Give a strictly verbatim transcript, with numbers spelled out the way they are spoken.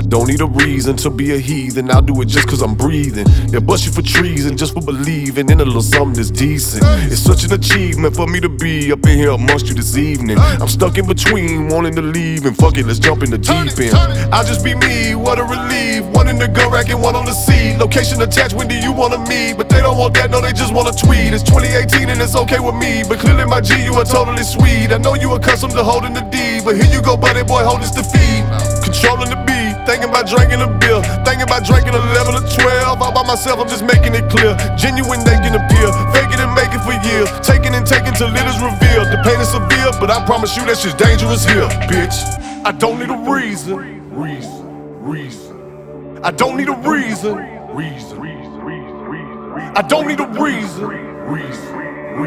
Don't need a reason to be a heathen, I'll do it just cause I'm breathing. They'll bust you for treason just for believing in a little something that's decent. It's such an achievement for me to be up in here amongst you this evening. I'm stuck in between, wanting to leave, and fuck it, let's jump in the deep end. I'll just be me, what a relief. One in the gun rack and one on the seat. Location attached, when do you wanna meet? But they don't want that, no, they just wanna tweet. It's twenty eighteen and it's okay with me, but clearly my G, you are totally sweet. I know you accustomed to holding the D, but here you go, buddy boy, hold this defeat. Controlling the beat, thinking about drinking a beer, thinking about drinking a level of twelve. All by myself, I'm just making it clear. Genuine, they can appear, fake it and make it for years. Taking and taking till it is revealed. The pain is severe, but I promise you that shit's dangerous here, bitch. I don't need a reason, reason, reason. I don't need a reason, reason, reason, reason. I don't need a reason, reason.